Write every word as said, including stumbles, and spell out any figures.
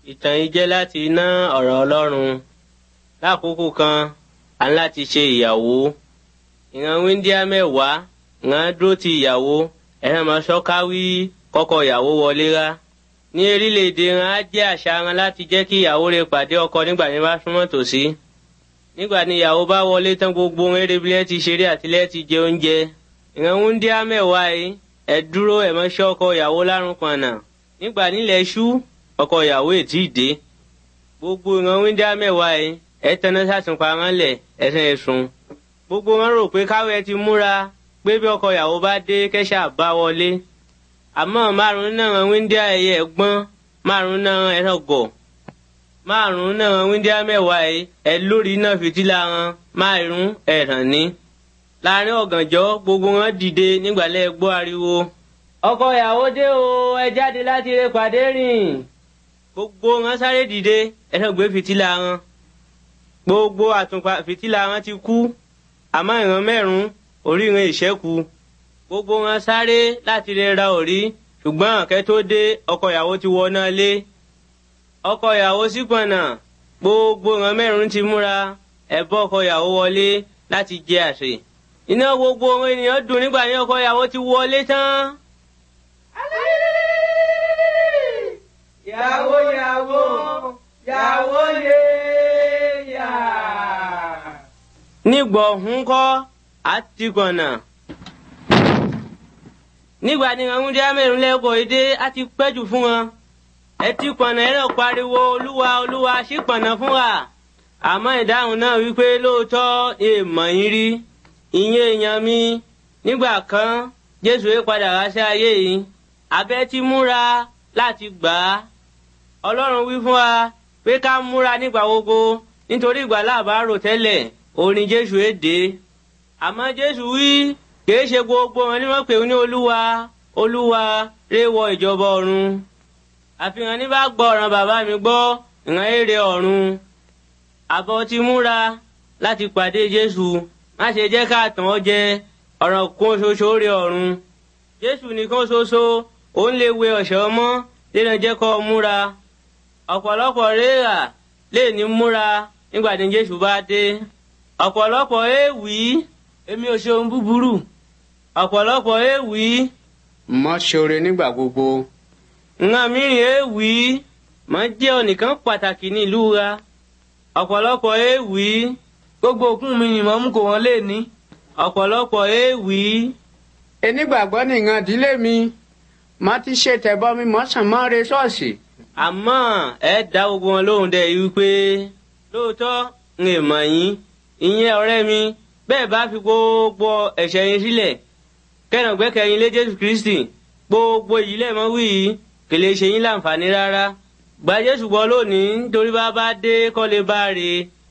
Ìtàn yìí jẹ́ láti iná ọ̀rọ̀ Ọlọ́run. Lákòókò kan, a ní láti ṣe ìyàwó. Ìran wíńdíá mẹ́wàá, ìran dúró ti ìyàwó, ẹ̀ràn máa ṣọ́ká wí kọ́kọ́ ìyàwó wọlé rá. Ní orílẹ̀-èdè wọn á jẹ́ àṣà wọn láti jẹ́ kí ìyàwó rẹ̀ pàdé ọkọ nígbà tí wọ́n bá súnmọ́ tòsí. Nígbà ní ìyàwó bá wọlé tán gbogbo wọn eré bilẹ̀ ti ṣeré àti lẹ́ ti jẹ oúnjẹ. Ìran wíńdíá mẹ́wàá yìí, ẹ dúró ẹ máa ṣọ́ ọkọ ìyàwó lárùn pọ̀nà. Nígbà nílẹ̀ ṣú, ọkọ ìyàwó ètí ìdé. Gbogbo ìran wíńdíá mẹ́wàá yìí, ẹ tẹná sàtúnpa mọ́lẹ̀ ẹ̀sìn ẹ̀sùn. Gbogbo wọn rò pé káwé ti múra pé bí ọkọ ìyàwó bá dé kẹ́ṣà bá wọlé. Àmọ́ márùn-ún náà wíńdíá ẹyẹ ẹ̀gbọ́n, márùn-ún náà ẹ̀rọ gọ̀. Márùn-ún náà wíńdíá mẹ́wàá yìí, ẹ lórí iná fìtílà wọn, márùn-ún ẹ̀ràn ní. Láàárín ọ̀gànjọ́ gbogbo wọn dìde nígbàlẹ́ gbọ́ ariwo. Ọkọ ìyàwó dé o, ẹ jáde láti rẹ pàdé rìn. Gbogbo wọn sáré dìde, ẹ̀rọ gbé fìtílà wọn. Gbogbo àtùpà fìtílà wọn ti kú, àmọ́ ìran mẹ́rùn-ún orí ìran ìṣẹ́kù. Gbogbo wọn sáré láti rẹ ra òrí, ṣùgbọ́n kẹ́ tó dé ọkọ ìyàwó ti wọná lé. Ọkọ ìyàwó sí pọ̀nà, gbogbo ìran mẹ́rùn-ún ti múra, ẹ bọ́ ọkọ ìyàwó wọlé láti jẹ àsè. Iná gbogbo ohun ènìyàn dùn nígbà ní ọkọ ìyàwó ti wọlé tán. Yàwó yàwó, yàwó lè yà. Nígbọ̀ hún kọ́ àti kọ̀nà. Nígbà ní àwọn oúnjẹ mẹ́rin lẹ́kọ̀ọ́ èdè á ti pẹ́jù fún wọn. Ẹ ti pọ̀nà ẹ̀rọ pariwo olúwa olúwa sí pọ̀nà fún wa. Àmọ́ ìdáhùn náà wípé lóòótọ́ èèmọ̀ yín rí. Ìyẹn èèyàn mi nígbà kan Jésù yé padà wá sí ayé yìí. Abẹ́ ti múra láti gbà á. Ọlọ́run wí fún wa pé ká múra nígbà gbogbo nítorí ìgbà láàbárò tẹ́lẹ̀ orin Jésù èdè. Àmọ́ Jésù wí kìí ṣe gbogbo wọn ni wọ́n pè ní olúwa olúwa réwọ ìjọba ọ̀run. Àfihàn ní bá gbọ́ ọ̀ràn bàbá mi gbọ́ ìran èrè ọ̀run. Àbọ̀ ti múra láti pàdé Jésù. Má ṣe jẹ́ ká tàn ọ́ jẹ ọ̀ràn kan ṣoṣo rè ọ̀run. Jésù nìkan ṣoṣo òun lè wẹ ọ̀ṣọ́ mọ́ lẹ́nu jẹ́ kó múra. Ọ̀pọ̀lọpọ̀ rèèrà lè ní múra nígbà tí Jésù bá dé. Ọ̀pọ̀lọpọ̀ èèwì èmi ò ṣe ohun búburú. Ọ̀pọ̀lọpọ̀ èèwì mọ́ ṣoore nígbà gbogbo. Nǹkan mìíràn èèwì mọ́ jẹ́ ọ̀nìkan pàtàkì ní ìlú wa. Ọ̀pọ̀lọpọ̀ èèwì gbogbo òkun mi ni mọ́ mú kò wọ́n lè ní. Ọ̀pọ̀lọpọ̀ èèwì enígbàgbọ́ nìkan ìdílé mi má ti ṣe tẹ̀bọ́ mi mọ́sàn mọ́ re ṣọ́ọ̀ṣì. Àmọ́ ẹ dá gbogbo wọn lóhùn dẹ̀ yìí wípé lóòótọ́ ń èèmọ̀ yín ìyẹn ọ̀rẹ́ mi bẹ́ẹ̀ bá fi gbogbo ẹ̀ṣẹ̀ yín sílẹ̀ kẹ́nà gbẹ́kẹ̀yìn lé Jésù Kristi gbogbo yìí lẹ́ẹ̀mọ́ wí yìí kò lè ṣe yín láǹfààní rárá. Gba Jésù gbọ́ lónìí nítorí bá bá dé kọ́ lè bá rè é.